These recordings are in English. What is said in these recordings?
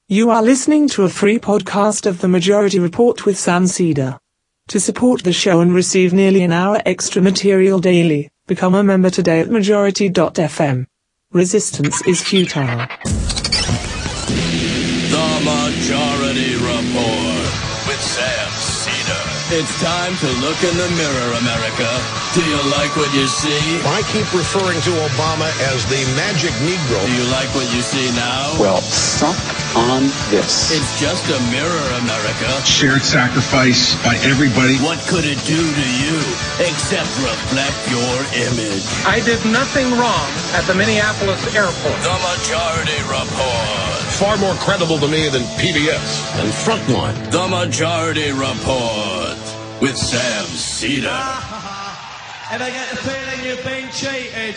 You are listening to a free podcast of The Majority Report with Sam Cedar. To support the show and receive nearly an hour extra material daily, become a member today at majority.fm. Resistance is futile. The Majority Report with Sam Cedar. It's time to look in the mirror, America. Do you like what you see? I keep referring to Obama as the magic Negro. Do you like what you see now? Well, suck on this. It's just a mirror, America. Shared sacrifice by everybody. What could it do to you except reflect your image? I did nothing wrong at the Minneapolis airport. The Majority Report. Far more credible to me than PBS and Frontline. The Majority Report with Sam Cedar. If I get the feeling you've been cheated.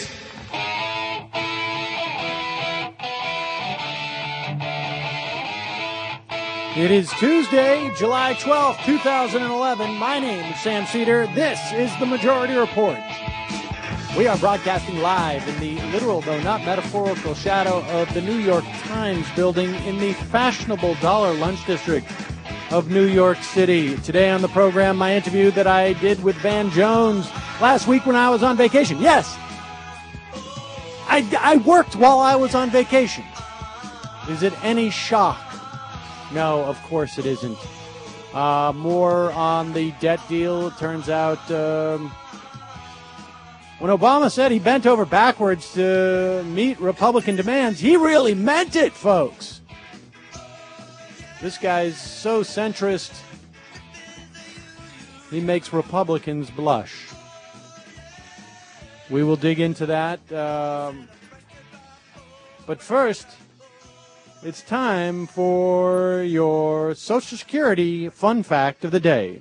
It is Tuesday, July 12th, 2011. My name is Sam Cedar. This is the Majority Report. We are broadcasting live in the literal, though not metaphorical, shadow of the New York Times building in the fashionable Dollar Lunch District of New York City. Today on the program, my interview that I did with Van Jones last week when I was on vacation. Yes, I worked while I was on vacation. Is it any shock? No, of course it isn't. More on the debt deal. It turns out when Obama said he bent over backwards to meet Republican demands, he really meant it, folks. This guy's so centrist, he makes Republicans blush. We will dig into that. But first, it's time for your Social Security fun fact of the day.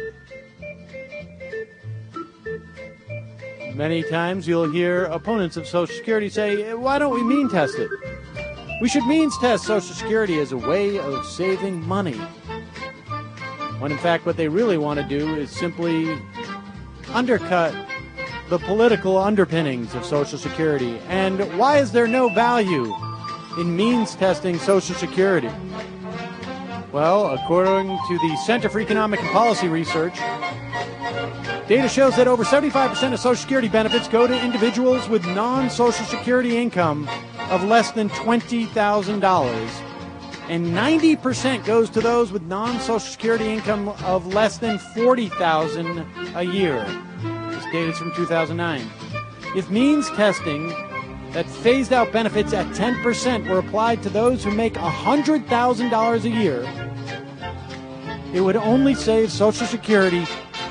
Many times you'll hear opponents of Social Security say, why don't we mean test it? We should means test Social Security as a way of saving money. When in fact what they really want to do is simply undercut the political underpinnings of Social Security. And why is there no value in means testing Social Security? Well, according to the Center for Economic and Policy Research, data shows that over 75% of Social Security benefits go to individuals with non-Social Security income of less than $20,000, and 90% goes to those with non-Social Security income of less than $40,000 a year. This data is from 2009. If means testing that phased out benefits at 10% were applied to those who make $100,000 a year, it would only save Social Security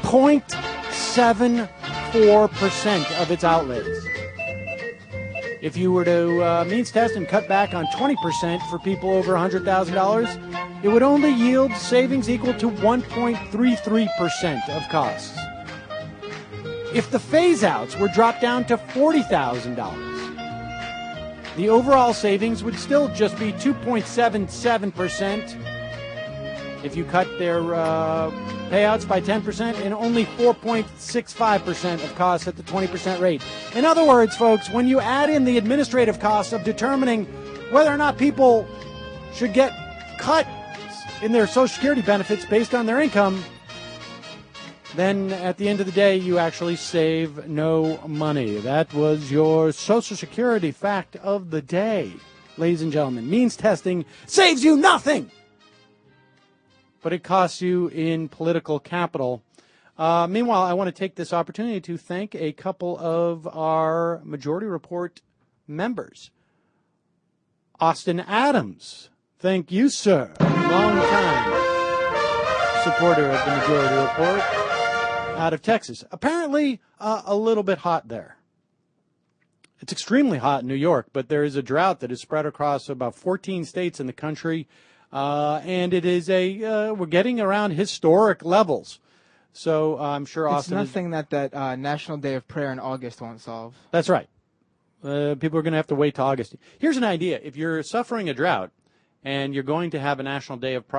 0.74% of its outlays. If you were to means test and cut back on 20% for people over $100,000, it would only yield savings equal to 1.33% of costs. If the phase-outs were dropped down to $40,000, the overall savings would still just be 2.77% if you cut their payouts by 10%, and only 4.65% of costs at the 20% rate. In other words, folks, when you add in the administrative costs of determining whether or not people should get cut in their Social Security benefits based on their income, then at the end of the day, you actually save no money. That was your Social Security fact of the day, ladies and gentlemen. Means testing saves you nothing, but it costs you in political capital. Meanwhile, I want to take this opportunity to thank a couple of our Majority Report members. Austin Adams, thank you, sir. Long time supporter of the Majority Report out of Texas. Apparently, a little bit hot there. It's extremely hot in New York, but there is a drought that is spread across about 14 states in the country. And it is we're getting around historic levels. So I'm sure Austin. It's nothing that National Day of Prayer in August won't solve. That's right. People are going to have to wait till August. Here's an idea. If you're suffering a drought and you're going to have a National Day of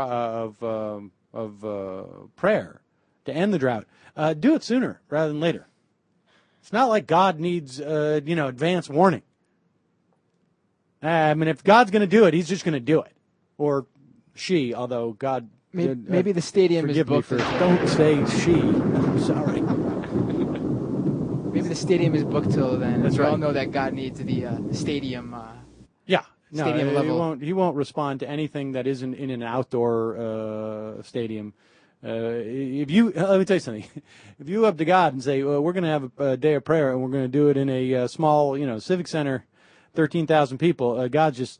prayer to end the drought, do it sooner rather than later. It's not like God needs, advance warning. I mean, if God's going to do it, he's just going to do it. or she, although God... Maybe the stadium is booked. Don't say she. I'm sorry. Maybe the stadium is booked till then. That's we right. all know that God needs the stadium. Yeah. No, stadium level. He won't respond to anything that isn't in an outdoor stadium. Let me tell you something. If you up to God and say, well, we're going to have a day of prayer and we're going to do it in a small, civic center, 13,000 people, God just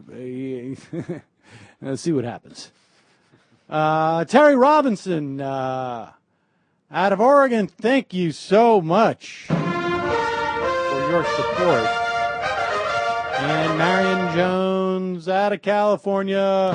let's see what happens. Terry Robinson, out of Oregon, thank you so much for your support. And Marion Jones out of California.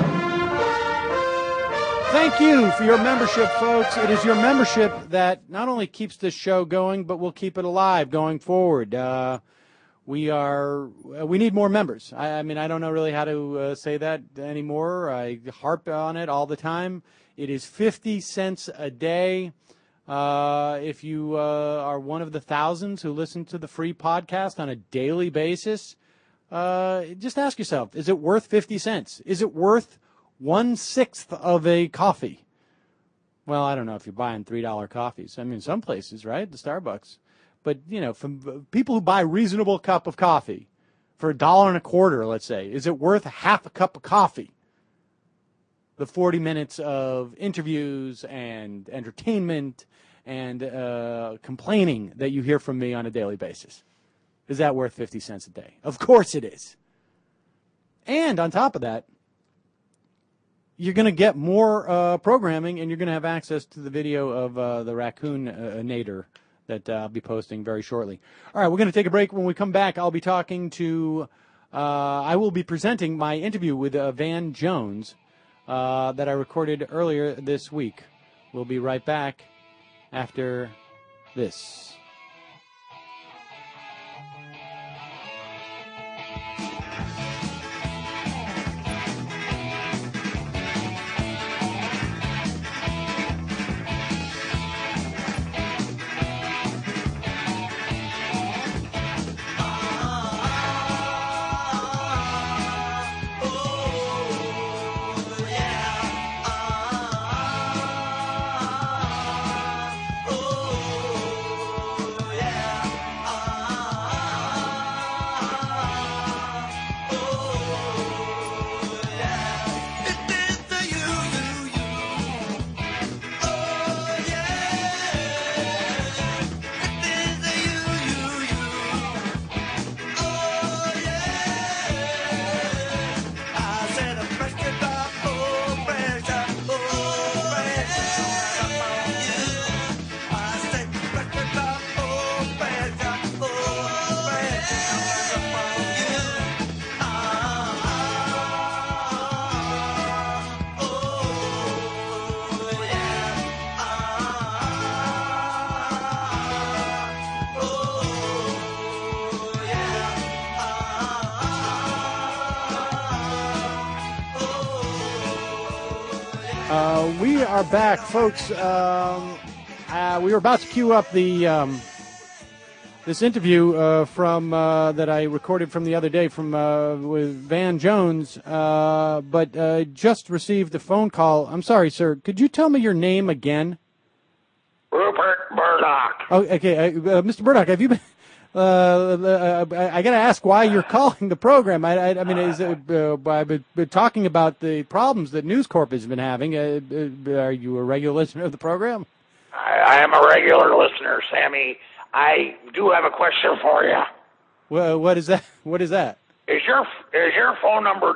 Thank you for your membership, folks. It is your membership that not only keeps this show going, but will keep it alive going forward. We need more members. I mean, I don't know really how to say that anymore. I harp on it all the time. It is 50 cents a day. If you are one of the thousands who listen to the free podcast on a daily basis, just ask yourself, is it worth 50 cents? Is it worth 1/6 of a coffee? Well, I don't know if you're buying $3 coffees. I mean, some places, right? The Starbucks. But, from people who buy a reasonable cup of coffee for $1.25, let's say, is it worth half a cup of coffee? The 40 minutes of interviews and entertainment and complaining that you hear from me on a daily basis. Is that worth 50 cents a day? Of course it is. And on top of that, you're going to get more programming, and you're going to have access to the video of the raccoon nader that I'll be posting very shortly. All right, we're going to take a break. When we come back, I'll be talking to, I will be presenting my interview with Van Jones that I recorded earlier this week. We'll be right back after this. We are back, folks. We were about to queue up the this interview from that I recorded from the other day from with Van Jones, but just received a phone call. I'm sorry, sir. Could you tell me your name again? Rupert Murdoch. Oh, okay, Mr. Murdoch, have you been? I got to ask why you're calling the program. I mean, I've been talking about the problems that News Corp has been having. Are you a regular listener of the program? I am a regular listener, Sammy. I do have a question for you. Well, what is that? What is that? Is your phone number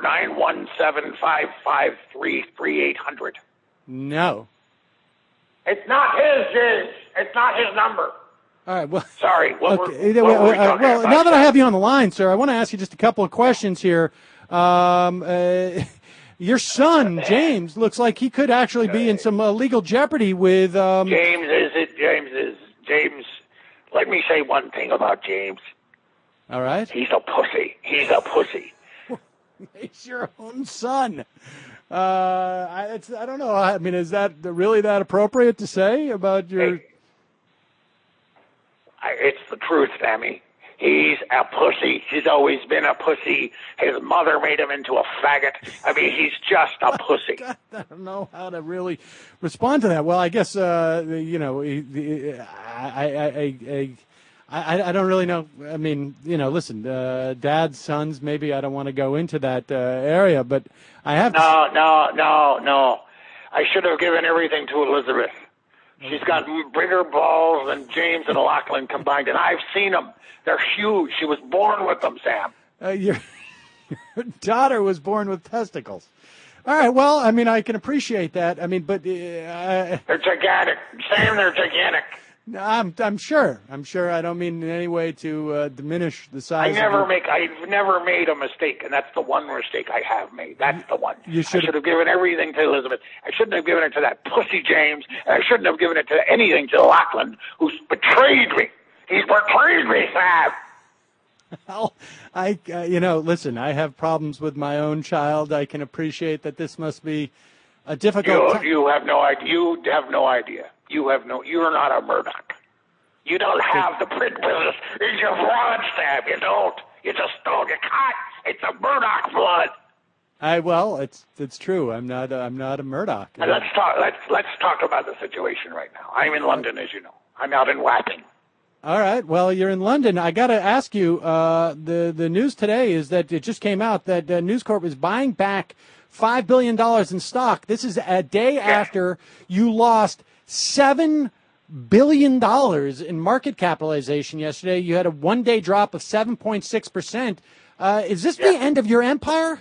917-553-3800? No. It's not his, James. It's not his number. All right. Well, sorry. Well, now that I have you on the line, sir, I want to ask you just a couple of questions here. Your son, James, looks like he could actually be in some legal jeopardy with. James. Let me say one thing about James. All right. He's a pussy. He's a pussy. He's your own son. I don't know. I mean, is that really that appropriate to say about your? It's the truth, Sammy. He's a pussy. He's always been a pussy. His mother made him into a faggot. I mean, he's just a pussy. God, I don't know how to really respond to that. Well, I guess I don't really know. I mean, listen, dads, sons. Maybe I don't want to go into that area, but I have. No. I should have given everything to Elizabeth. She's got bigger balls than James and Lachlan combined, and I've seen them. They're huge. She was born with them, Sam. Your daughter was born with testicles. All right. Well, I mean, I can appreciate that. I mean, but they're gigantic, Sam. They're gigantic. I'm sure. I don't mean in any way to diminish the size. I've never made a mistake, and that's the one mistake I have made. That's the one. I should have given everything to Elizabeth. I shouldn't have given it to that pussy James, and I shouldn't have given it to anything to Lachlan, who's betrayed me. He's betrayed me, Sam. Well, listen, I have problems with my own child. I can appreciate that this must be a difficult time. You have no idea. You have no idea. You're not a Murdoch. You don't have the print business in your blood, Sam. You don't. You just don't. You can't. It's a Murdoch blood. It's true. I'm not a Murdoch. And let's talk about the situation right now. I'm in London, as you know. I'm out in Wapping. All right. Well, you're in London. I got to ask you. The news today is that it just came out that News Corp is buying back $5 billion in stock. This is a day after you lost $7 billion in market capitalization yesterday. You had a one-day drop of 7.6%. Is this the end of your empire?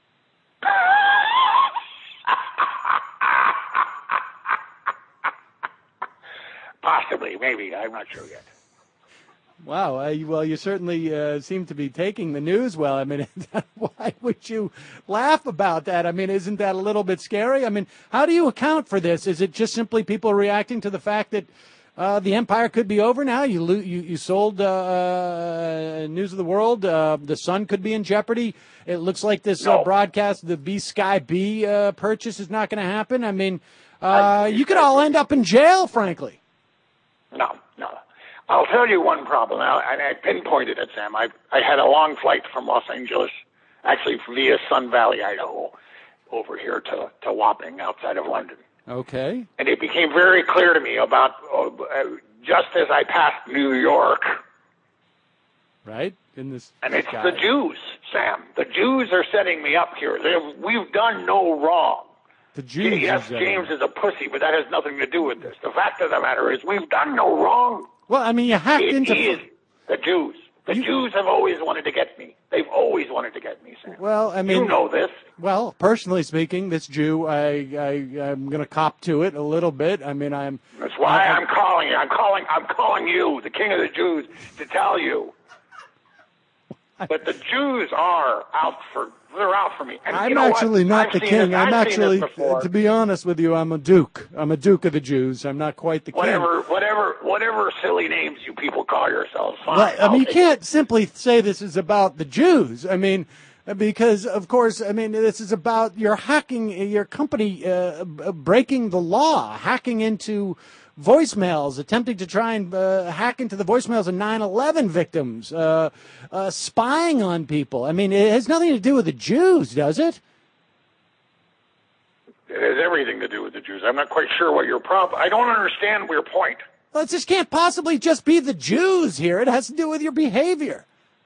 Possibly, maybe. I'm not sure yet. Wow. Well, you certainly seem to be taking the news well. I mean, why would you laugh about that? I mean, isn't that a little bit scary? I mean, how do you account for this? Is it just simply people reacting to the fact that the empire could be over now? You sold News of the World. The Sun could be in jeopardy. It looks like this broadcast, the B Sky B purchase is not going to happen. I mean, you could all end up in jail, frankly. No. I'll tell you one problem, and I pinpointed it, Sam. I had a long flight from Los Angeles, actually via Sun Valley, Idaho, over here to Wapping, outside of London. Okay. And it became very clear to me about, just as I passed New York. Right? And it's the Jews, Sam. The Jews are setting me up here. We've done no wrong. The Jews. Yes, James is a pussy, but that has nothing to do with this. The fact of the matter is we've done no wrong. Well, I mean, you hacked into the Jews. The Jews have always wanted to get me. They've always wanted to get me, Sam. Well, I mean, you know this. Well, personally speaking, this Jew, I'm going to cop to it a little bit. I mean, That's why I'm calling you. I'm calling you, the king of the Jews, to tell you. But the Jews are out for me. And I'm actually not the king. I'm actually, to be honest with you, I'm a duke. I'm a duke of the Jews. I'm not quite the king. Whatever silly names you people call yourselves. Fine. Well, I mean, you can't simply say this is about the Jews. I mean, because of course, I mean, this is about your hacking, your company breaking the law, hacking into voicemails, attempting to try and hack into the voicemails of 9/11 victims, spying on people. I mean, it has nothing to do with the Jews, does it? It has everything to do with the Jews. I'm not quite sure what your problem. I don't understand your point. Well, it just can't possibly just be the Jews here. It has to do with your behavior.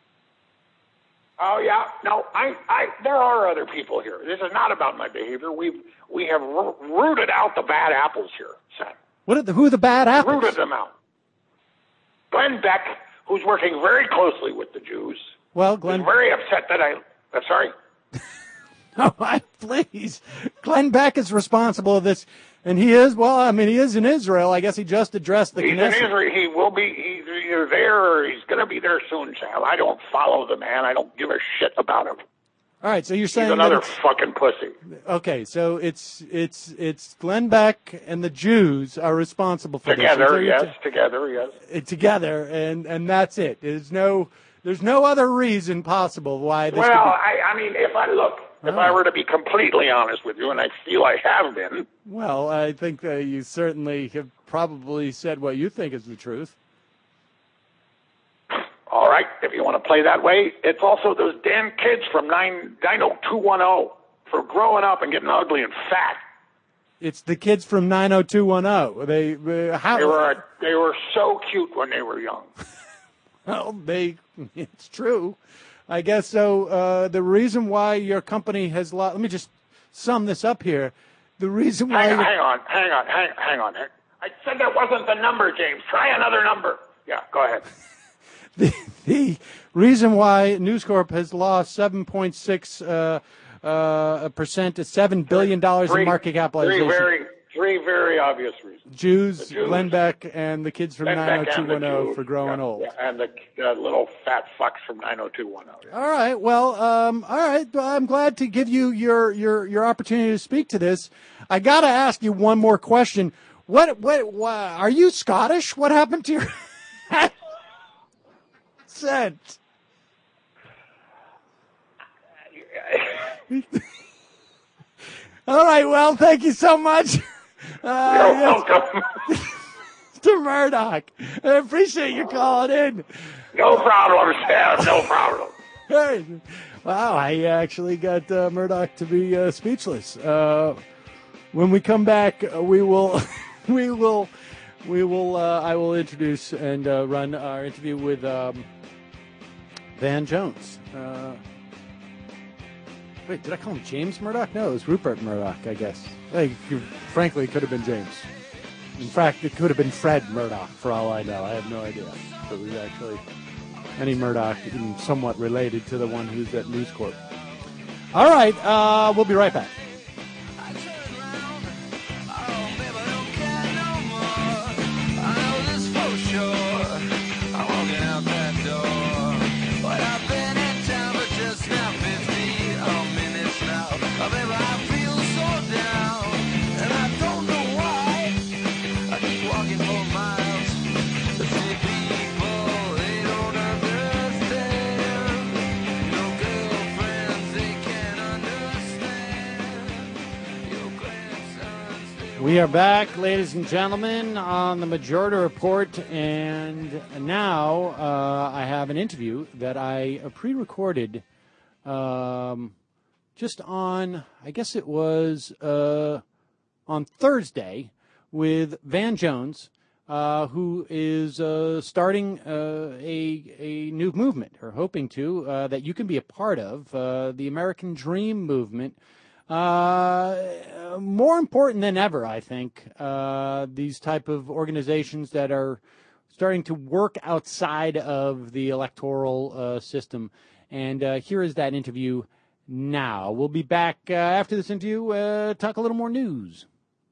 Oh yeah, no, there are other people here. This is not about my behavior. We have rooted out the bad apples here, Sam. Who are the bad apples? Rooted them out. Glenn Beck, who's working very closely with the Jews, is very upset that I'm sorry. No, please. Glenn Beck is responsible for this, and he is. Well, I mean, he is in Israel. I guess he just addressed the Knesset. He's in Israel. He will be. He's either there or he's going to be there soon, Sam. I don't follow the man. I don't give a shit about him. All right, so you're saying he's another fucking pussy. Okay, so it's Glenn Beck and the Jews are responsible for together, this. Together, yes. Together, and that's it. There's no other reason possible why this. Well, I mean, if I were to be completely honest with you, and I feel I have been. Well, I think you certainly have probably said what you think is the truth. All right, if you want to play that way. It's also those damn kids from 90210 for growing up and getting ugly and fat. It's the kids from 90210. They were so cute when they were young. Well, it's true. I guess so. The reason why your company has lost, let me just sum this up here. The reason why... Hang on. I said that wasn't the number, James. Try another number. Yeah, go ahead. The reason why News Corp has lost 7.6% to $7 billion in market capitalization. Three very obvious reasons. Jews, Glenn Beck, and the kids from 90210 for growing old. Yeah, and the little fat fucks from 90210. All right. Well, all right. I'm glad to give you your opportunity to speak to this. I got to ask you one more question. What, are you Scottish? What happened to your accent? All right. Well, thank you so much. You're welcome. Mr. Murdoch, I appreciate you calling in. No problem, Sam. No problem. Hey, wow, I actually got Murdoch to be speechless. When we come back, I will introduce and run our interview with Van Jones. Wait, did I call him James Murdoch? No, it was Rupert Murdoch, I guess. Frankly, it could have been James. In fact, it could have been Fred Murdoch, for all I know. I have no idea if it was actually any Murdoch, even somewhat related to the one who's at News Corp. All right, we'll be right back. We are back, ladies and gentlemen, on the Majority Report, and now I have an interview that I pre-recorded just on, I guess it was on Thursday, with Van Jones, who is starting a new movement, or hoping to, that you can be a part of, the American Dream movement. More important than ever, I think, these type of organizations that are starting to work outside of the electoral system. And here is that interview now. We'll be back after this interview, talk a little more news.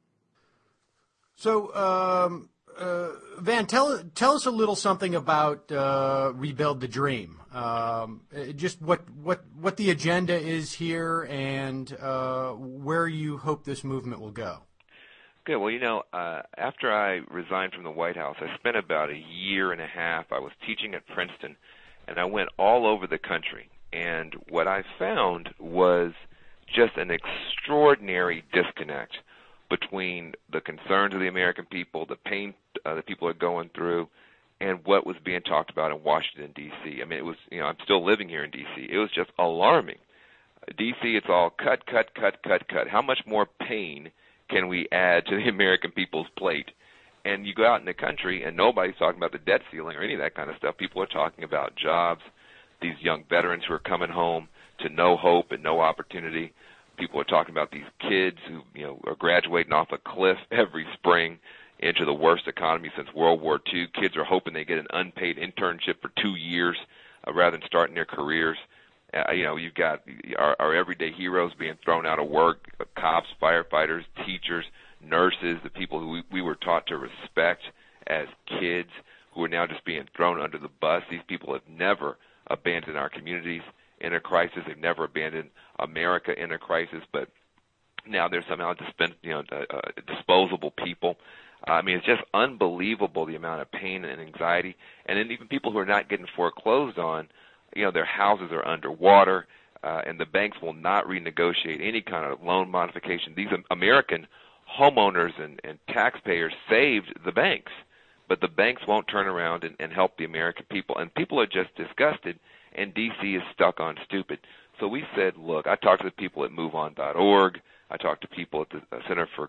So, Van, tell us a little something about Rebuild the Dream. Just what the agenda is here and where you hope this movement will go. Good. Well, after I resigned from the White House, I spent about a year and a half. I was teaching at Princeton, and I went all over the country. And what I found was just an extraordinary disconnect between the concerns of the American people, the pain that people are going through, and what was being talked about in Washington, D.C. I mean, it was, I'm still living here in D.C. It was just alarming. D.C., it's all cut. How much more pain can we add to the American people's plate? And you go out in the country, and nobody's talking about the debt ceiling or any of that kind of stuff. People are talking about jobs, these young veterans who are coming home to no hope and no opportunity. People are talking about these kids who, are graduating off a cliff every spring into the worst economy since World War II. Kids are hoping they get an unpaid internship for 2 years rather than starting their careers. You've got our everyday heroes being thrown out of work, cops, firefighters, teachers, nurses, the people who we were taught to respect as kids who are now just being thrown under the bus. These people have never abandoned our communities in a crisis. They've never abandoned America in a crisis, but now they're somehow disposable people. I mean, it's just unbelievable the amount of pain and anxiety. And then even people who are not getting foreclosed on, their houses are underwater, and the banks will not renegotiate any kind of loan modification. These American homeowners and taxpayers saved the banks but the banks won't turn around and help the American people, and people are just disgusted, and D.C. is stuck on stupid. So we said, look, I talked to the people at MoveOn.org. I talked to people at the Center for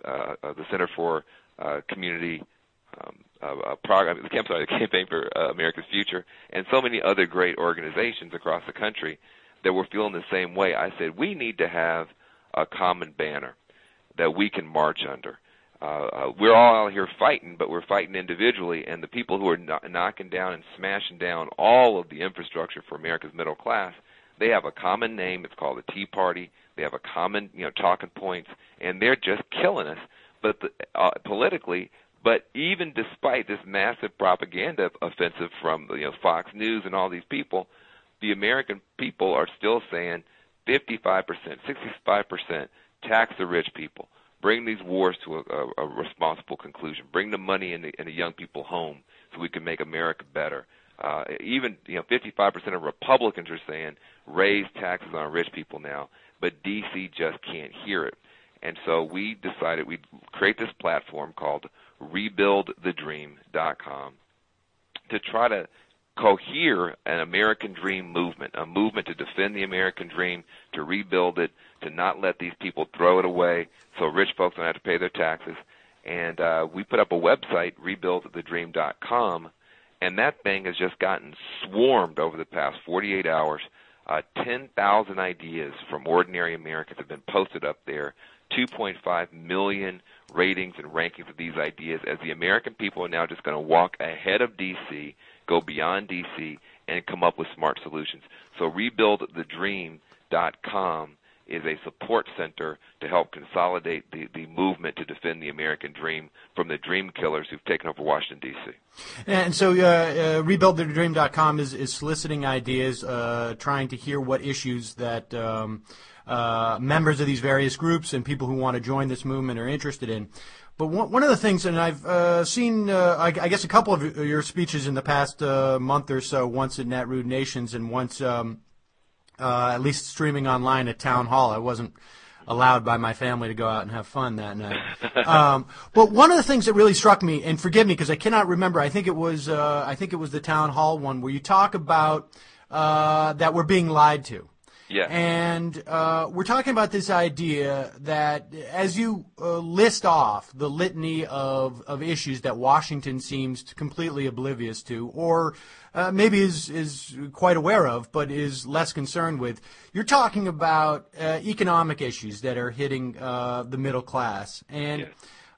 Community Program, the Campaign for America's Future, and so many other great organizations across the country that were feeling the same way. I said, we need to have a common banner that we can march under. We're all out here fighting, but we're fighting individually, and the people who are knocking down and smashing down all of the infrastructure for America's middle class, they have a common name. It's called the Tea Party. They have a common, talking points, and they're just killing us. But politically, but even despite this massive propaganda offensive from Fox News and all these people, the American people are still saying 55%, 65%, tax the rich people. Bring these wars to a responsible conclusion. Bring the money and the young people home so we can make America better. Even 55% of Republicans are saying raise taxes on rich people now, but D.C. just can't hear it. And so we decided we'd create this platform called RebuildTheDream.com to try to cohere an American dream movement, a movement to defend the American dream, to rebuild it, to not let these people throw it away so rich folks don't have to pay their taxes. And we put up a website, RebuildTheDream.com, and that thing has just gotten swarmed over the past 48 hours. 10,000 ideas from ordinary Americans have been posted up there, 2.5 million ratings and rankings of these ideas, as the American people are now just going to walk ahead of D.C., go beyond D.C., and come up with smart solutions. So RebuildTheDream.com is a support center to help consolidate the movement to defend the American dream from the dream killers who've taken over Washington, D.C. And so RebuildTheDream.com is soliciting ideas, trying to hear what issues that members of these various groups and people who want to join this movement are interested in. But one of the things, and I've seen, I guess, a couple of your speeches in the past month or so, once at Nat Rude Nations and once at least streaming online at Town Hall. I wasn't allowed by my family to go out and have fun that night. But one of the things that really struck me, and forgive me because I cannot remember, I think it was the Town Hall one where you talk about that we're being lied to. Yeah. And we're talking about this idea that as you list off the litany of issues that Washington seems completely oblivious to, or maybe is quite aware of, but is less concerned with, you're talking about economic issues that are hitting the middle class. And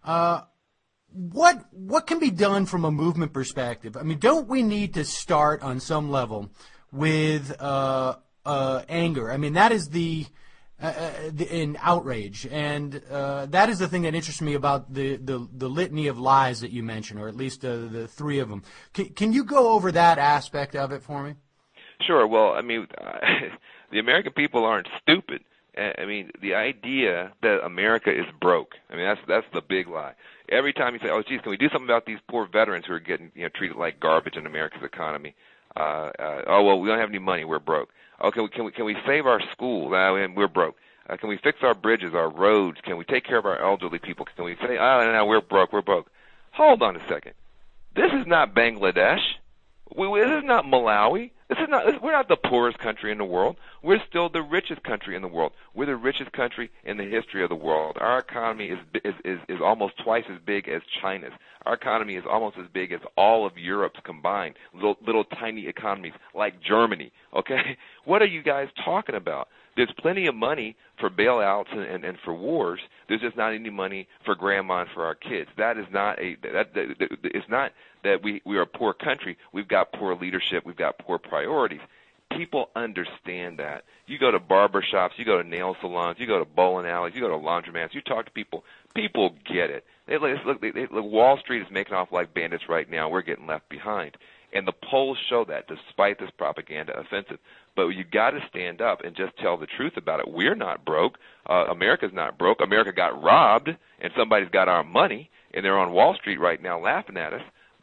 what can be done from a movement perspective? I mean, don't we need to start on some level with anger? I mean, that is in outrage, and that is the thing that interests me about the litany of lies that you mentioned, or at least the three of them. Can you go over that aspect of it for me? Sure. Well, I mean, the American people aren't stupid. I mean, the idea that America is broke, I mean, that's the big lie. Every time you say, oh, geez, can we do something about these poor veterans who are getting treated like garbage in America's economy? Oh, well, we don't have any money. We're broke. Okay, can we save our schools? We're broke. Can we fix our bridges, our roads? Can we take care of our elderly people? Can we say, oh, no, we're broke. Hold on a second. This is not Bangladesh. This is not Malawi. We're not the poorest country in the world. We're still the richest country in the world. We're the richest country in the history of the world. Our economy is almost twice as big as China's. Our economy is almost as big as all of Europe's combined, little tiny economies like Germany, okay? What are you guys talking about? There's plenty of money for bailouts and for wars. There's just not any money for grandma and for our kids. That is not it's not that we are a poor country. We've got poor leadership. We've got poor priorities. People understand that. You go to barber shops, you go to nail salons, you go to bowling alleys, you go to laundromats, you talk to people. People get it. Look, Wall Street is making off like bandits right now. We're getting left behind. And the polls show that despite this propaganda offensive. But you got to stand up and just tell the truth about it. We're not broke. America's not broke. America got robbed, and somebody's got our money, and they're on Wall Street right now laughing at us.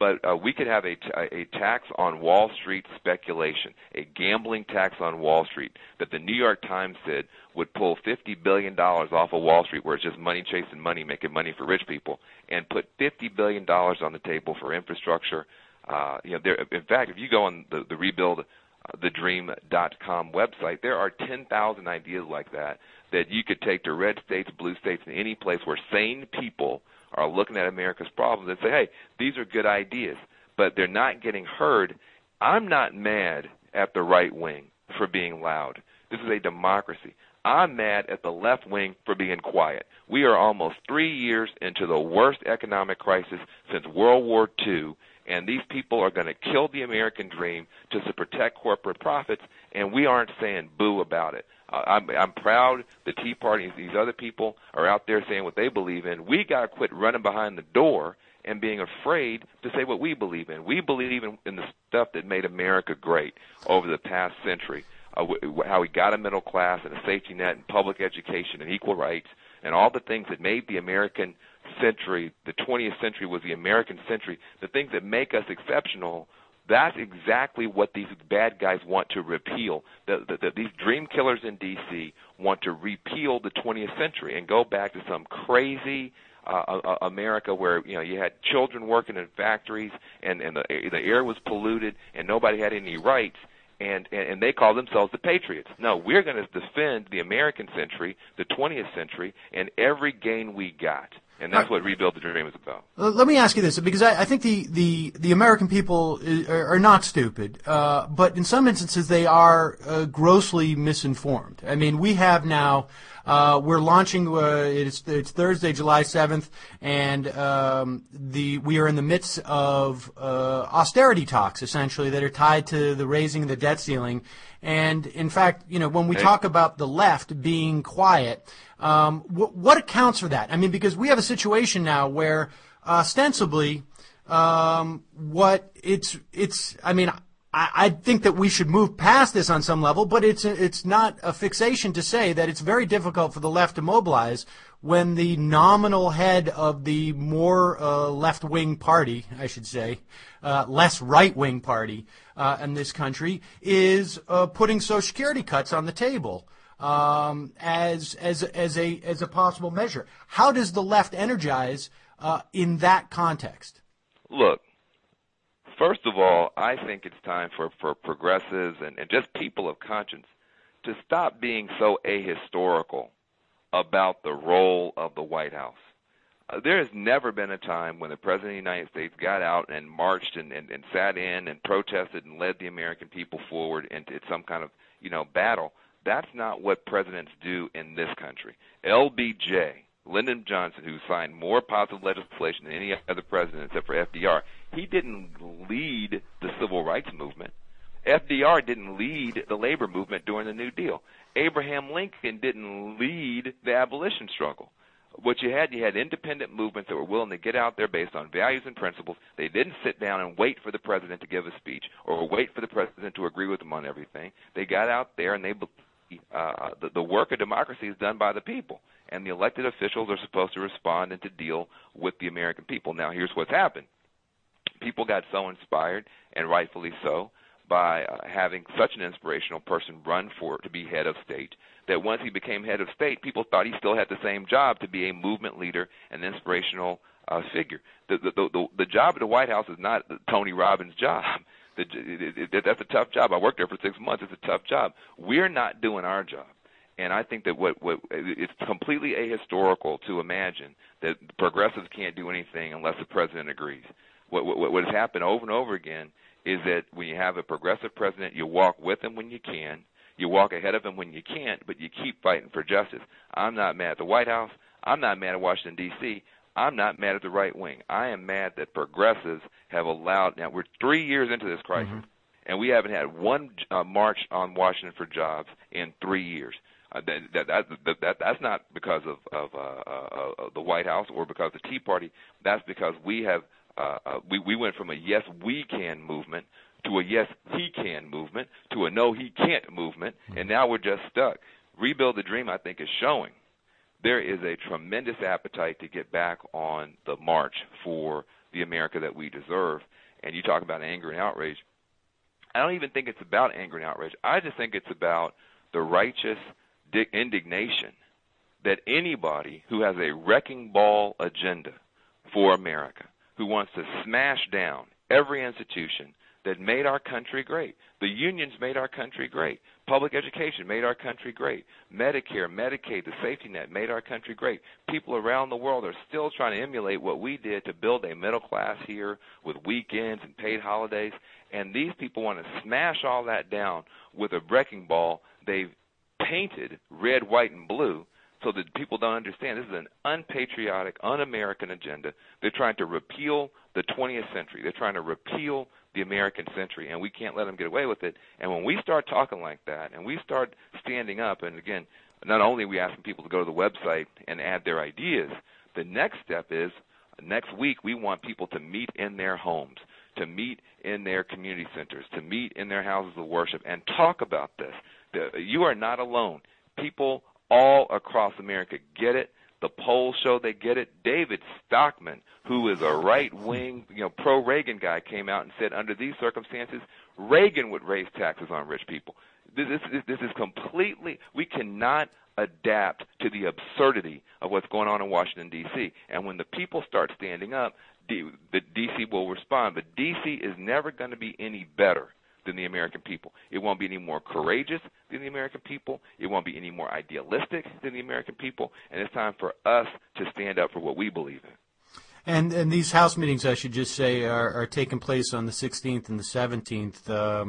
but we could have a tax on Wall Street speculation, a gambling tax on Wall Street that the New York Times said would pull $50 billion off of Wall Street, where it's just money chasing money, making money for rich people, and put $50 billion on the table for infrastructure. In fact, if you go on the rebuildthedream.com website, there are 10,000 ideas like that you could take to red states, blue states, and any place where sane people are looking at America's problems and say, hey, these are good ideas, but they're not getting heard. I'm not mad at the right wing for being loud. This is a democracy. I'm mad at the left wing for being quiet. We are almost 3 years into the worst economic crisis since World War II, and these people are going to kill the American dream just to protect corporate profits, and we aren't saying boo about it. I'm proud the Tea Party and these other people are out there saying what they believe in. We got to quit running behind the door and being afraid to say what we believe in. We believe in the stuff that made America great over the past century, how we got a middle class and a safety net and public education and equal rights and all the things that made the American century, the 20th century was the American century, the things that make us exceptional. That's exactly what these bad guys want to repeal. These dream killers in D.C. want to repeal the 20th century and go back to some crazy America where you had children working in factories and the air was polluted and nobody had any rights. And they call themselves the Patriots. No, we're going to defend the American century, the 20th century, and every gain we got. And that's what Rebuild the Dream is about. Let me ask you this, because I think the American people are not stupid, but in some instances they are grossly misinformed. I mean, we have now, we're launching, it's Thursday, July 7th, and we are in the midst of austerity talks, essentially, that are tied to the raising of the debt ceiling. And in fact, when we talk about the left being quiet, what accounts for that? I mean, because we have a situation now where ostensibly, I think that we should move past this on some level, but it's not a fixation to say that it's very difficult for the left to mobilize when the nominal head of the more left-wing party, I should say, less right-wing party in this country, is putting Social Security cuts on the table as a possible measure. How does the left energize in that context? Look, first of all, I think it's time for progressives and just people of conscience to stop being so ahistorical about the role of the White House. There has never been a time when the President of the United States got out and marched and sat in and protested and led the American people forward into some kind of, battle. That's not what presidents do in this country. LBJ, Lyndon Johnson, who signed more positive legislation than any other president except for FDR, he didn't lead the civil rights movement. FDR didn't lead the labor movement during the New Deal. Abraham Lincoln didn't lead the abolition struggle. What you had independent movements that were willing to get out there based on values and principles. They didn't sit down and wait for the president to give a speech or wait for the president to agree with them on everything. They got out there and the work of democracy is done by the people, and the elected officials are supposed to respond and to deal with the American people. Now, here's what's happened. People got so inspired, and rightfully so, by having such an inspirational person run to be head of state, that once he became head of state, people thought he still had the same job to be a movement leader and inspirational figure. The job at the White House is not Tony Robbins' job. That's a tough job. I worked there for 6 months. It's a tough job. We're not doing our job. And I think that it's completely ahistorical to imagine that progressives can't do anything unless the president agrees. What has happened over and over again is that when you have a progressive president, you walk with him when you can, you walk ahead of him when you can't, but you keep fighting for justice. I'm not mad at the White House. I'm not mad at Washington, D.C. I'm not mad at the right wing. I am mad that progressives have allowed – now, we're 3 years into this crisis, and we haven't had one march on Washington for jobs in 3 years. That's not because of the White House or because of the Tea Party. That's because we have we went from a yes we can movement to a yes he can movement to a no he can't movement, and now we're just stuck. Rebuild the Dream, I think, is showing there is a tremendous appetite to get back on the march for the America that we deserve. And you talk about anger and outrage. I don't even think it's about anger and outrage. I just think it's about the righteous indignation that anybody who has a wrecking ball agenda for America, who wants to smash down every institution that made our country great. The unions made our country great. Public education made our country great. Medicare, Medicaid, the safety net made our country great. People around the world are still trying to emulate what we did to build a middle class here with weekends and paid holidays. And these people want to smash all that down with a wrecking ball they've painted red, white, and blue so that people don't understand. This is an unpatriotic, un-American agenda. They're trying to repeal the 20th century. They're trying to repeal the American century, and we can't let them get away with it. And when we start talking like that and we start standing up, and again, not only are we asking people to go to the website and add their ideas, the next step is next week we want people to meet in their homes, to meet in their community centers, to meet in their houses of worship and talk about this. You are not alone. People all across America get it. The polls show they get it. David Stockman, who is a right-wing, pro-Reagan guy, came out and said under these circumstances, Reagan would raise taxes on rich people. This is completely, we cannot adapt to the absurdity of what's going on in Washington, D.C. And when the people start standing up, the D.C. will respond. But D.C. is never going to be any better than the American people. It won't be any more courageous than the American people. It won't be any more idealistic than the American people. And it's time for us to stand up for what we believe in. And these House meetings, I should just say, are taking place on the 16th and the 17th,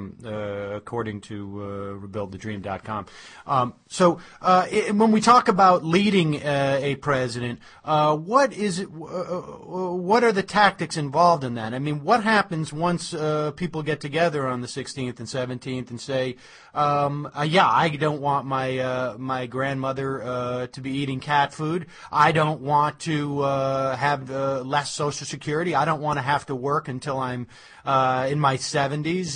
according to rebuildthedream.com. So when we talk about leading a president, what is it? What are the tactics involved in that? I mean, what happens once people get together on the 16th and 17th and say, I don't want my grandmother to be eating cat food. I don't want to have less Social Security. I don't want to have to work until I'm in my 70s,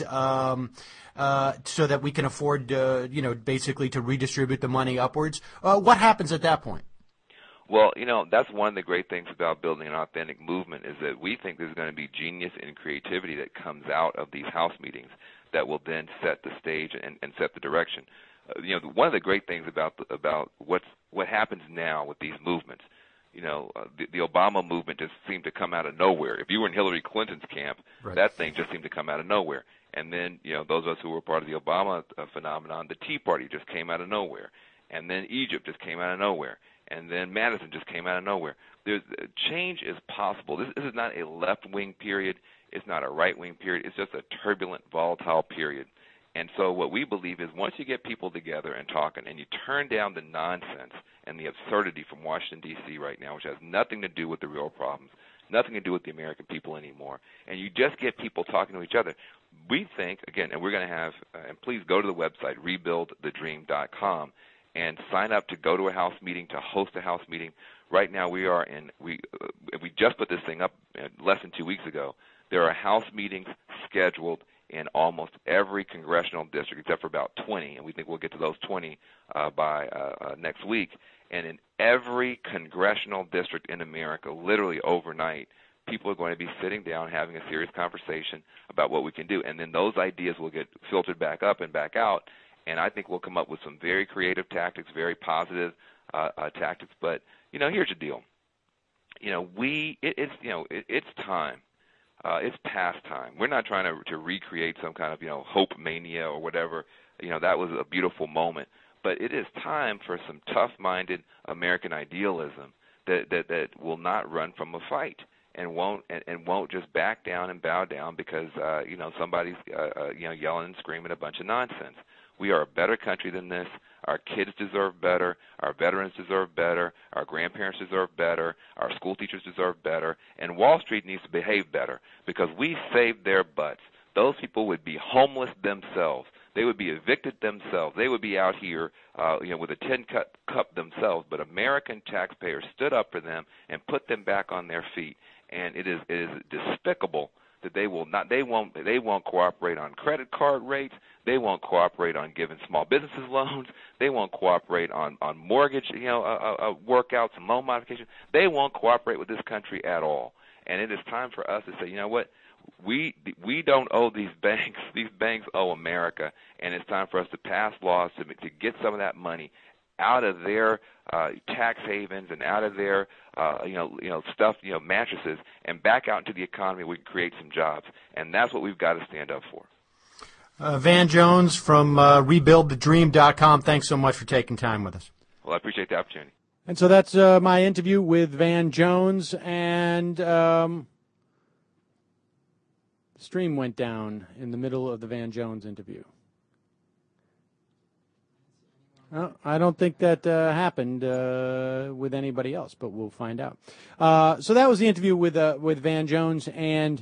so that we can afford, basically to redistribute the money upwards. What happens at that point? Well, that's one of the great things about building an authentic movement is that we think there's going to be genius and creativity that comes out of these House meetings that will then set the stage and set the direction. One of the great things about what happens now with these movements, the Obama movement just seemed to come out of nowhere. If you were in Hillary Clinton's camp, right, that thing just seemed to come out of nowhere. And then, those of us who were part of the Obama phenomenon, the Tea Party just came out of nowhere. And then Egypt just came out of nowhere. And then Madison just came out of nowhere. Change is possible. This is not a left-wing period. It's not a right-wing period. It's just a turbulent, volatile period. And so what we believe is once you get people together and talking and you turn down the nonsense and the absurdity from Washington, D.C. right now, which has nothing to do with the real problems, nothing to do with the American people anymore, and you just get people talking to each other, we think, again, and we're going to have, and please go to the website, rebuildthedream.com, and sign up to go to a House meeting, to host a House meeting. Right now we just put this thing up less than 2 weeks ago. There are House meetings scheduled in almost every congressional district except for about 20, and we think we'll get to those 20 by next week. And in every congressional district in America, literally overnight, people are going to be sitting down having a serious conversation about what we can do. And then those ideas will get filtered back up and back out, and I think we'll come up with some very creative tactics, very positive tactics. But, here's the deal. It's time. It's past time. We're not trying to recreate some kind of, hope mania or whatever. That was a beautiful moment. But it is time for some tough-minded American idealism that will not run from a fight and won't just back down and bow down because somebody's yelling and screaming a bunch of nonsense. We are a better country than this. Our kids deserve better. Our veterans deserve better. Our grandparents deserve better. Our school teachers deserve better. And Wall Street needs to behave better because we saved their butts. Those people would be homeless themselves. They would be evicted themselves. They would be out here, with a tin cup themselves. But American taxpayers stood up for them and put them back on their feet. And it is despicable that they won't cooperate on credit card rates. They won't cooperate on giving small businesses loans. They won't cooperate on mortgage, workouts and loan modifications. They won't cooperate with this country at all. And it is time for us to say, you know what? We don't owe these banks. These banks owe America, and it's time for us to pass laws to get some of that money out of their tax havens and out of their stuff, mattresses, and back out into the economy. We can create some jobs, and that's what we've got to stand up for. Van Jones from RebuildTheDream.com. Thanks so much for taking time with us. Well, I appreciate the opportunity. And so that's my interview with Van Jones, and stream went down in the middle of the Van Jones interview. Well, I don't think that happened with anybody else, but we'll find out. So that was the interview with Van Jones, and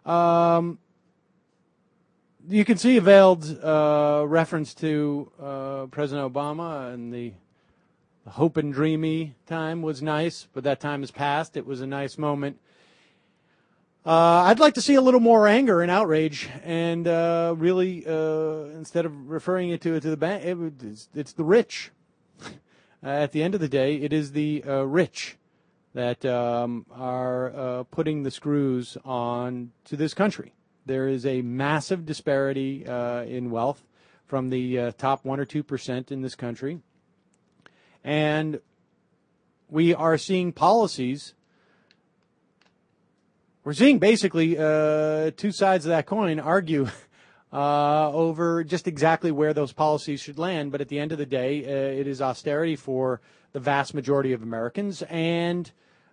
you can see a veiled reference to President Obama, and the hope and dreamy time was nice, but that time has passed. It was a nice moment. I'd like to see a little more anger and outrage, and really, instead of referring it to the bank, it's the rich. At the end of the day, it is the rich that are putting the screws on to this country. There is a massive disparity in wealth from the top 1 or 2% in this country, and we are seeing policies. We're seeing basically two sides of that coin argue over just exactly where those policies should land. But at the end of the day, it is austerity for the vast majority of Americans and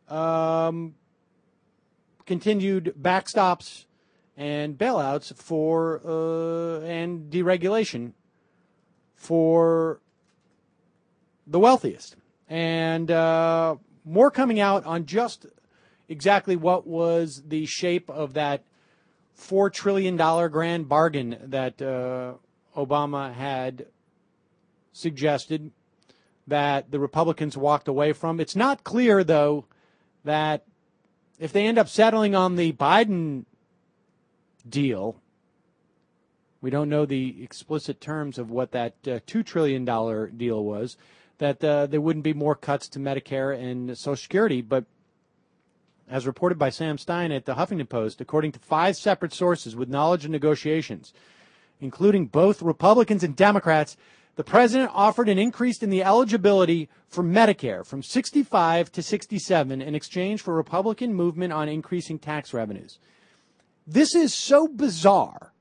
continued backstops and bailouts for and deregulation for the wealthiest. And more coming out on just exactly what was the shape of that $4 trillion grand bargain that Obama had suggested that the Republicans walked away from. It's not clear, though, that if they end up settling on the Biden deal, we don't know the explicit terms of what that $2 trillion deal was, that there wouldn't be more cuts to Medicare and Social Security. But as reported by Sam Stein at the Huffington Post, according to 5 separate sources with knowledge of negotiations, including both Republicans and Democrats, the president offered an increase in the eligibility for Medicare from 65 to 67 in exchange for Republican movement on increasing tax revenues. This is so bizarre.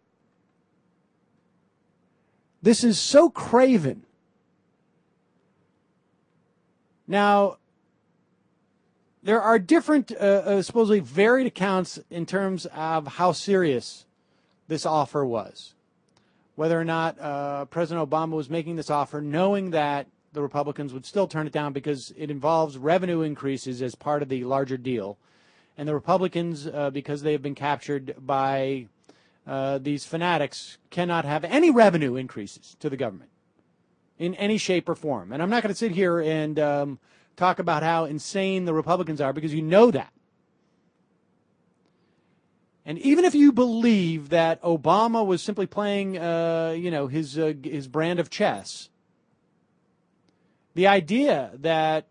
This is so craven. Now, there are different, supposedly varied accounts in terms of how serious this offer was. Whether or not President Obama was making this offer knowing that the Republicans would still turn it down because it involves revenue increases as part of the larger deal. And the Republicans, because they have been captured by these fanatics, cannot have any revenue increases to the government in any shape or form. And I'm not going to sit here and talk about how insane the Republicans are, because you know that. And even if you believe that Obama was simply playing, his brand of chess, the idea that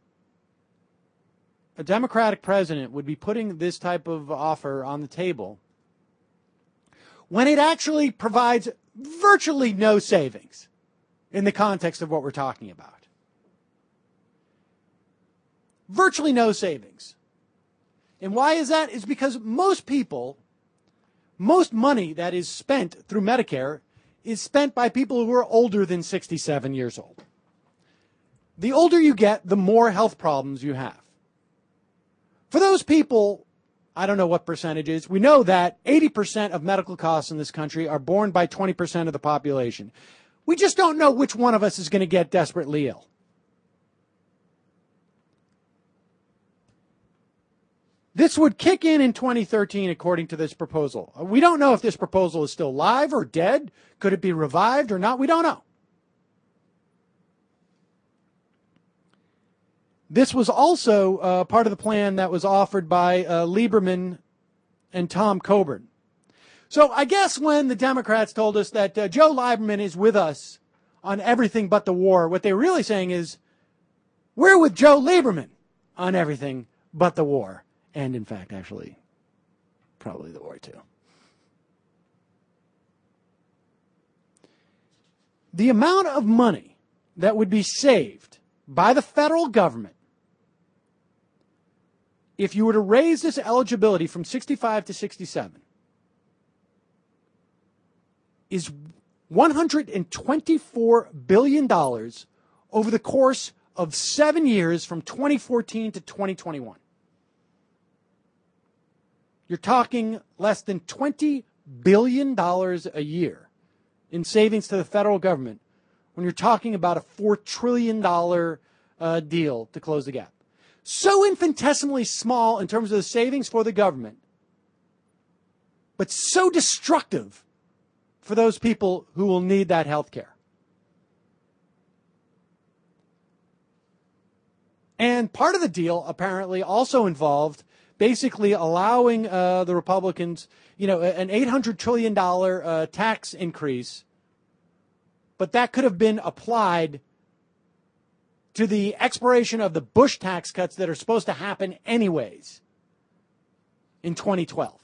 a Democratic president would be putting this type of offer on the table when it actually provides virtually no savings in the context of what we're talking about. Virtually no savings. And why is that? It's because most money that is spent through Medicare is spent by people who are older than 67 years old. The older you get, the more health problems you have. For those people, I don't know what percentage is. We know that 80% of medical costs in this country are borne by 20% of the population. We just don't know which one of us is going to get desperately ill. This would kick in 2013, according to this proposal. We don't know if this proposal is still live or dead. Could it be revived or not? We don't know. This was also part of the plan that was offered by Lieberman and Tom Coburn. So I guess when the Democrats told us that Joe Lieberman is with us on everything but the war, what they're really saying is, we're with Joe Lieberman on everything but the war. And in fact, actually, Probably the war, too. The amount of money that would be saved by the federal government if you were to raise this eligibility from 65 to 67 is $124 billion over the course of 7 years from 2014 to 2021. You're talking less than $20 billion a year in savings to the federal government when you're talking about a $4 trillion deal to close the gap. So infinitesimally small in terms of the savings for the government, but so destructive for those people who will need that health care. And part of the deal apparently also involved basically allowing the Republicans, an $800 trillion tax increase, but that could have been applied to the expiration of the Bush tax cuts that are supposed to happen anyways in 2012.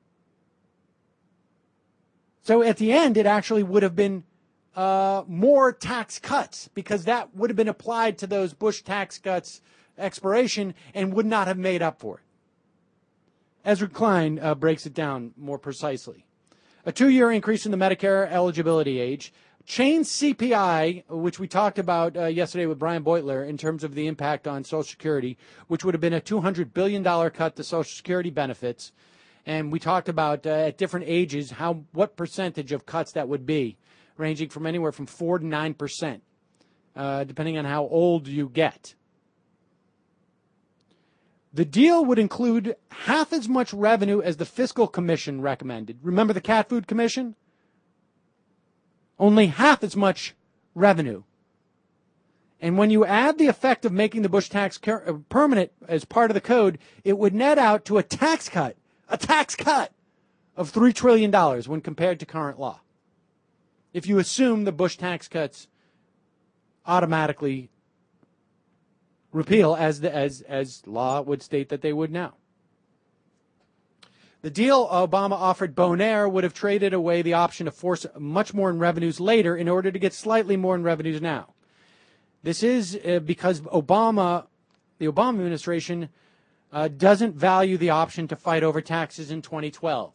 So at the end, it actually would have been more tax cuts because that would have been applied to those Bush tax cuts expiration and would not have made up for it. Ezra Klein breaks it down more precisely. A 2-year increase in the Medicare eligibility age, change CPI, which we talked about yesterday with Brian Beutler in terms of the impact on Social Security, which would have been a $200 billion cut to Social Security benefits. And we talked about at different ages what percentage of cuts that would be, ranging from anywhere from 4 to 9%, depending on how old you get. The deal would include half as much revenue as the Fiscal Commission recommended. Remember the Cat Food Commission? Only half as much revenue. And when you add the effect of making the Bush tax permanent as part of the code, it would net out to a tax cut of $3 trillion when compared to current law. If you assume the Bush tax cuts automatically repeal as law would state that they would now. The deal Obama offered Bonaire would have traded away the option to force much more in revenues later in order to get slightly more in revenues now. This is because the Obama administration doesn't value the option to fight over taxes in 2012.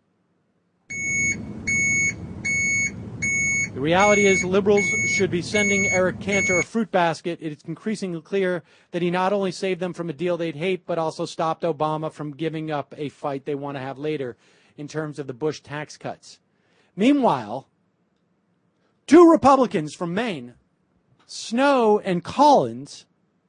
The reality is liberals should be sending Eric Cantor a fruit basket. It is increasingly clear that he not only saved them from a deal they'd hate, but also stopped Obama from giving up a fight they want to have later in terms of the Bush tax cuts. Meanwhile, 2 Republicans from Maine, Snowe and Collins,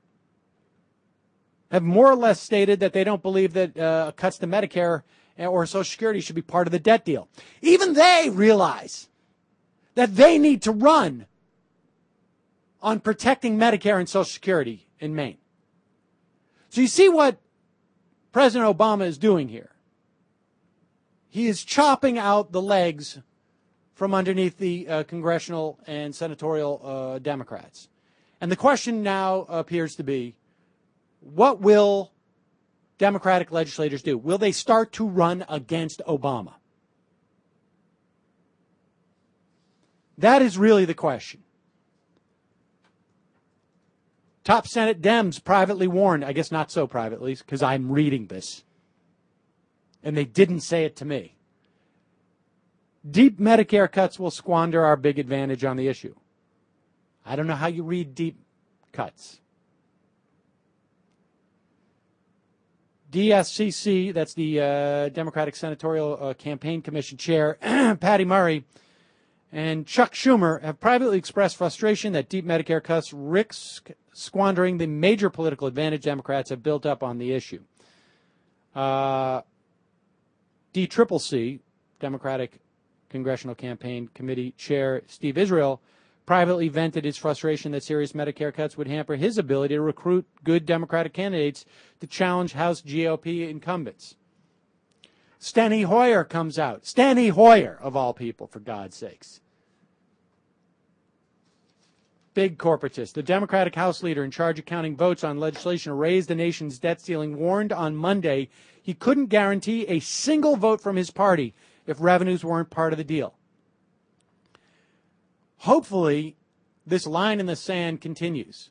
have more or less stated that they don't believe that cuts to Medicare or Social Security should be part of the debt deal. Even they realize that they need to run on protecting Medicare and Social Security in Maine. So you see what President Obama is doing here. He is chopping out the legs from underneath the congressional and senatorial Democrats. And the question now appears to be, what will Democratic legislators do? Will they start to run against Obama? That is really the question. Top Senate Dems privately warned, I guess not so privately, because I'm reading this, and they didn't say it to me. Deep Medicare cuts will squander our big advantage on the issue. I don't know how you read deep cuts. DSCC, that's the Democratic Senatorial Campaign Commission Chair, Patty Murray, and Chuck Schumer have privately expressed frustration that deep Medicare cuts risk squandering the major political advantage Democrats have built up on the issue. DCCC, Democratic Congressional Campaign Committee Chair Steve Israel, privately vented his frustration that serious Medicare cuts would hamper his ability to recruit good Democratic candidates to challenge House GOP incumbents. Steny Hoyer comes out. Steny Hoyer, of all people, for God's sakes. Big corporatist. The Democratic House leader in charge of counting votes on legislation to raise the nation's debt ceiling warned on Monday he couldn't guarantee a single vote from his party if revenues weren't part of the deal. Hopefully, this line in the sand continues.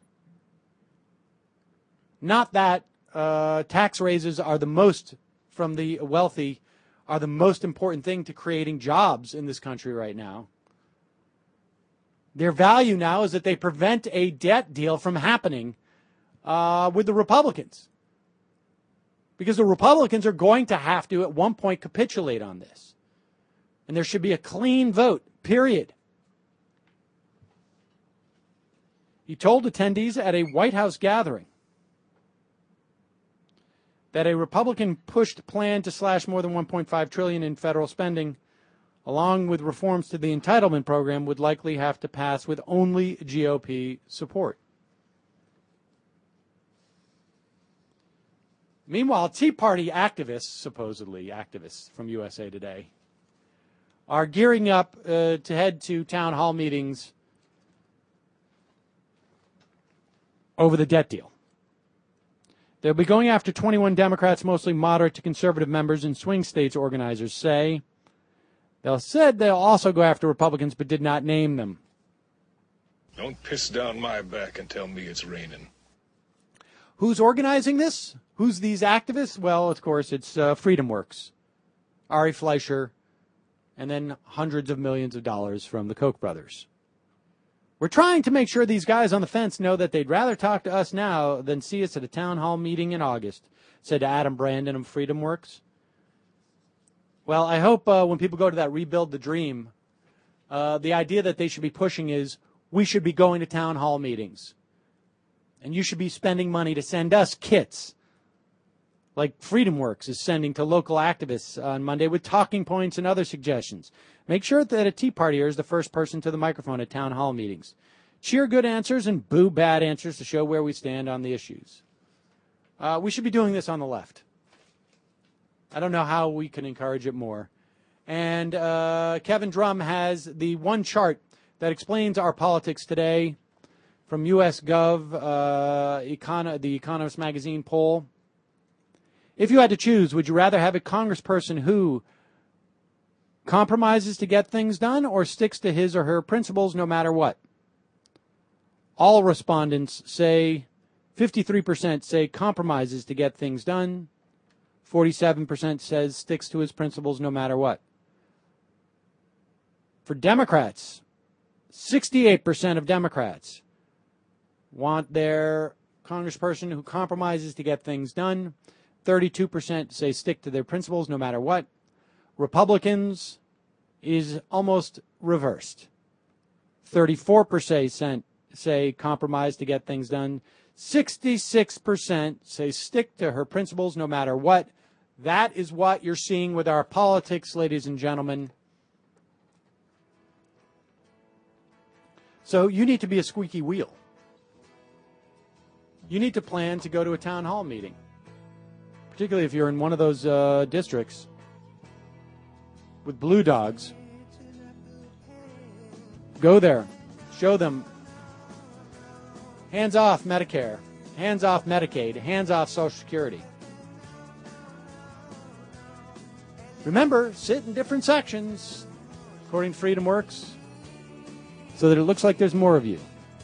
Not that tax raises are the most from the wealthy are the most important thing to creating jobs in this country right now. Their value now is that they prevent a debt deal from happening with the Republicans. Because the Republicans are going to have to, at one point, capitulate on this. And there should be a clean vote, period. He told attendees at a White House gathering that a Republican-pushed plan to slash more than $1.5 trillion in federal spending, along with reforms to the entitlement program, would likely have to pass with only GOP support. Meanwhile, Tea Party activists, supposedly activists from USA Today, are gearing up to head to town hall meetings over the debt deal. They'll be going after 21 Democrats, mostly moderate to conservative members in swing states, organizers say. They'll said they'll also go after Republicans, but did not name them. Don't piss down my back and tell me it's raining. Who's organizing this? Who's these activists? Well, of course, it's FreedomWorks, Ari Fleischer, and then hundreds of millions of dollars from the Koch brothers. We're trying to make sure these guys on the fence know that they'd rather talk to us now than see us at a town hall meeting in August, said Adam Brandon of FreedomWorks. Well, I hope when people go to that Rebuild the Dream, the idea that they should be pushing is we should be going to town hall meetings. And you should be spending money to send us kits, like FreedomWorks is sending to local activists on Monday with talking points and other suggestions. Make sure that a Tea Partier is the first person to the microphone at town hall meetings. Cheer good answers and boo bad answers to show where we stand on the issues. We should be doing this on the left. I don't know how we can encourage it more. And Kevin Drum has the one chart that explains our politics today from US Gov, the Economist magazine poll. If you had to choose, would you rather have a congressperson who compromises to get things done or sticks to his or her principles no matter what? All respondents say, 53% say compromises to get things done. 47% says sticks to his principles no matter what. For Democrats, 68% of Democrats want their congressperson who compromises to get things done. 32% say stick to their principles no matter what. Republicans is almost reversed. 34% say compromise to get things done. 66% say stick to her principles no matter what. That is what you're seeing with our politics, ladies and gentlemen. So you need to be a squeaky wheel. You need to plan to go to a town hall meeting, particularly if you're in one of those districts with blue dogs. Go there. Show them hands off Medicare, hands off Medicaid, hands off Social Security. Remember, sit in different sections, according to FreedomWorks, so that it looks like there's more of you.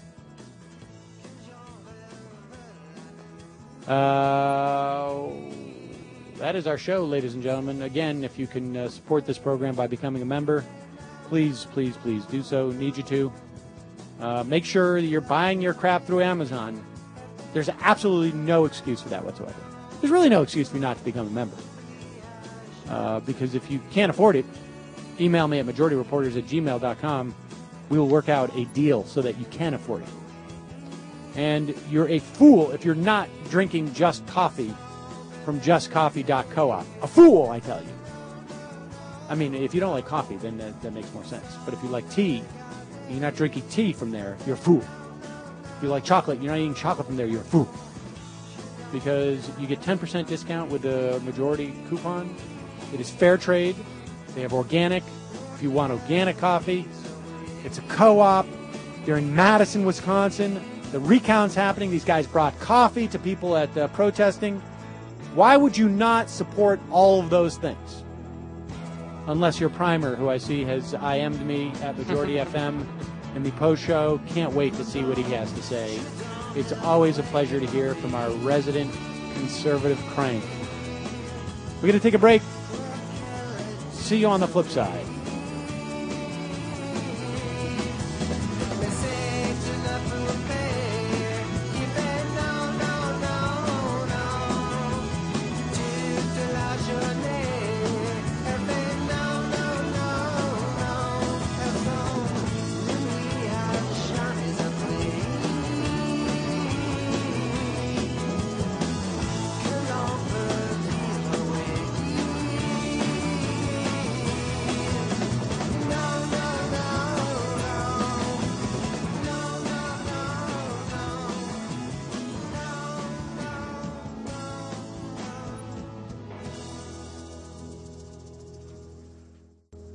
That is our show, ladies and gentlemen. Again, if you can support this program by becoming a member, please, please, please do so. Need you to. Make sure that you're buying your crap through Amazon. There's absolutely no excuse for that whatsoever. There's really no excuse for you not to become a member. Because if you can't afford it, email me at majorityreporters@gmail.com. We will work out a deal so that you can afford it. And you're a fool if you're not drinking Just Coffee from justcoffee.coop. A fool, I tell you. I mean, if you don't like coffee, then that makes more sense. But if you like tea, and you're not drinking tea from there, you're a fool. If you like chocolate, you're not eating chocolate from there, you're a fool. Because you get 10% discount with the Majority coupon. It is fair trade. They have organic. If you want organic coffee, it's a co-op. They're in Madison, Wisconsin. The recount's happening. These guys brought coffee to people at protesting. Why would you not support all of those things? Unless your primer, who I see has IM'd me at Majority FM in the post show. Can't wait to see what he has to say. It's always a pleasure to hear from our resident conservative crank. We're going to take a break. See you on the flip side.